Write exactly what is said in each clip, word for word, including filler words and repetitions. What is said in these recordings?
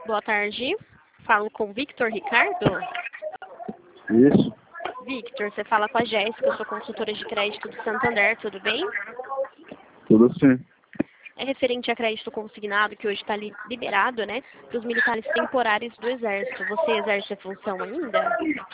Boa tarde. Falo com Victor Ricardo. Isso. Victor, você fala com a Jéssica, eu sou consultora de crédito do Santander, tudo bem? Tudo sim. É referente a crédito consignado, que hoje está li liberado, né, para os militares temporários do Exército. Você exerce a função ainda?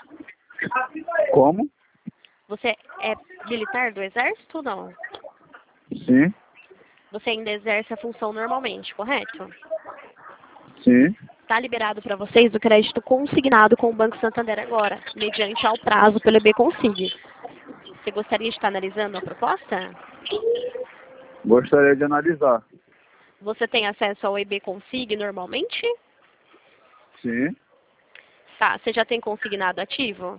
Como? Você é militar do Exército ou não? Sim. Você ainda exerce a função normalmente, correto? Sim. Está liberado para vocês o crédito consignado com o Banco Santander agora, mediante ao prazo pelo E B Consig. Você gostaria de estar analisando a proposta? Gostaria de analisar. Você tem acesso ao E B Consig normalmente? Sim. Tá, você já tem consignado ativo?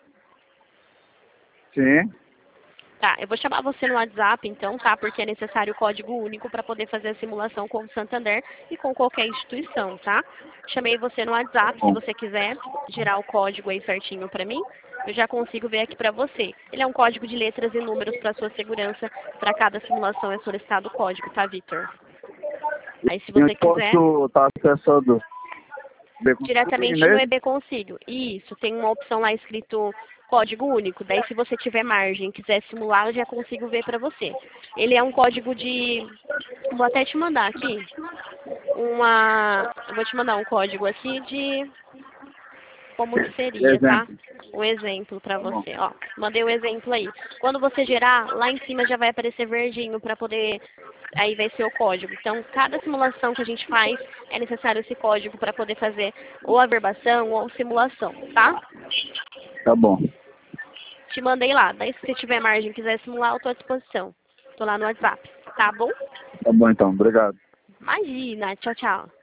Sim. Tá, eu vou chamar você no WhatsApp então, tá? Porque é necessário o código único para poder fazer a simulação com o Santander e com qualquer instituição, tá? Chamei você no WhatsApp, se Bom. você quiser gerar o código aí certinho para mim, eu já consigo ver aqui para você. Ele é um código de letras e números para sua segurança, para cada simulação é solicitado o código, tá, Vitor? Aí se você Eu quiser, posso estar acessando diretamente no E B Consigo. Isso, tem uma opção lá escrito código único. Daí se você tiver margem, quiser simular, eu já consigo ver para você. Ele é um código de... Vou até te mandar aqui. Uma... Eu vou te mandar um código aqui de... Como que seria, tá? Exemplo. Um exemplo para Tá bom. você. Ó, mandei o exemplo aí. Quando você gerar, lá em cima já vai aparecer verdinho para poder... Aí vai ser o código. Então, cada simulação que a gente faz, é necessário esse código para poder fazer ou a verbação ou a simulação, tá? Tá bom. Te mandei lá. Daí, se você tiver margem e quiser simular, eu estou à disposição. Estou lá no WhatsApp. Tá bom? Tá bom então. Obrigado. Imagina. Tchau, tchau.